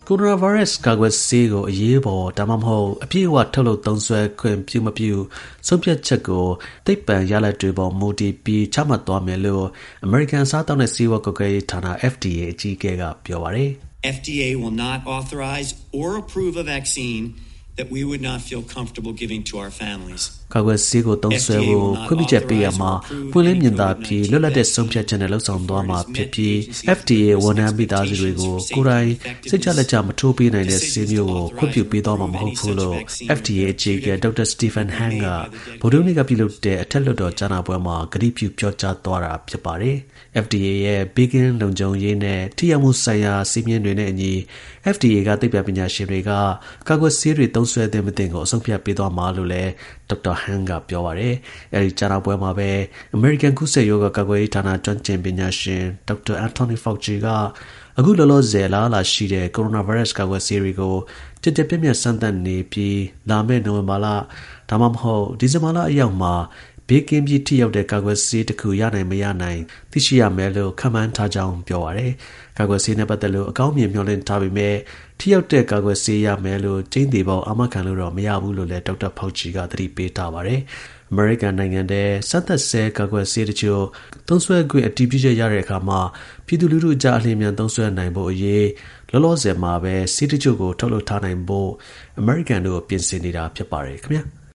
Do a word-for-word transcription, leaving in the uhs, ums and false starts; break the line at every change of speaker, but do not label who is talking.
Coronavirus ကာကွယ်ဆေးကိုအရေးပေါ်ဒါမှမဟုတ်အပြည့်အဝထုတ်လုပ်သုံးစွဲခွင့်ပြုမပြုဆုံးဖြတ်ချက်ကိုသိပ္ပံရလဒ်တွေပေါ်မူတည်ပြီးချမှတ်သွားမယ်လို့ American အစားအသောက်နဲ့ဆေးဝါးကွပ်ကဲရေးဌာန F D A အကြီးအကဲကပြောပါတယ်
F D A will not authorize or approve a vaccine that we would not feel comfortable giving to our families.
ကာကွယ်ဆေးကိုသုံးစွဲဖို့ခွင့်ပြုချက်ပေးရမှာပွင့်လင်းမြင်သာပြီးလွတ်လပ်တဲ့ဆုံးဖြတ်ချက်နဲ့လှုပ်ဆောင်သွားမှာဖြစ်ပြီး F D A ဝန်ထမ်းမိသားစုတွေကိုကိုယ်တိုင်စိတ်ချလက်ချမထိုးပေးနိုင်တဲ့ဆေးမျိုးကိုခွင့်ပြုပေးသွားမှာမဟုတ်ဘူးလို့ F D A အကြီးအကဲ Doctor Stephen Hahn ကဗုဒ္ဓဟူးနေ့ကပြုလုပ်တဲ့အထက်လွှတ်တော်ကြားနာပွဲမှာကတိပြုပြောကြားသွားတာဖြစ်ပါတယ် F D A ရဲ့ ဘေးကင်းလုံခြုံရေးနဲ့ထိရောက်မှုဆိုင်ရာစည်းမျဉ်းတွေနဲ့အညီ F D A ကသိပ္ပံပညာရှင်တွေကကာကွယ်ဆေးတွေသုံးစွဲတဲ့မတင်ကိုအဆုံးဖြတ်ပေးသွားမှာလို့လည်း Doctor Han ကပြောပါတယ်အဲဒီကြားနာပွဲမှာပဲ American ကူးစက်ရောဂါကာကွယ်ရေးဌာနကျွမ်းကျင်ပညာရှင် Doctor Anthony Fauci ကအခုလောလောဆယ်လားလာရှိတဲ့ Coronavirus ကာကွယ်ဆေးတွေကိုကြည်ကြည်ပြည့်ပြည့်စမ်းသပ်နေပြီးလာမယ့်နိုဝင်ဘာလဒါမှမဟုတ်ဒီဇင်ဘာလအရောက်မှာဘေးကင်းပြီးထိရောက်တဲ့ကာကွယ်ဆေးတစ်ခုရနိုင်မရနိုင်သိရှိရမယ်လို့ခန့်မှန်းထားကြောင်းပြောပါတယ်ကာကွယ်ဆေးနဲ့ပတ်သက်လို့အကောင်းမြင်မျှော်လင့်ထားပေမဲ့ထိရောက်တဲ့ကာကွယ်ဆေးရမယ်လို့ကျင်းသေးပေါအာမခံလို့တော့မရဘူးလို့လည်းဒေါက်တာဖောက်ချီကသတိပေးထားပါတယ်အမေရိကန်နိုင်ငံတဲ့စက်သက်ဆဲကာကွယ်ဆေးတချို့သုံးစွဲခွင့်အတည်ပြုချက်ရတဲ့အခါမှာပြည်သူလူထုအကြားအလျင်မြန်သုံးစွဲနိုင်ဖို့အရေးလောလောဆယ်မှာပဲဆေးတချို့ကိုထုတ်လုပ်ထားနိုင်ဖို့အမေရိကန်တို့ပြင်ဆင်နေတာဖြစ်ပါတယ်ခင်ဗျာ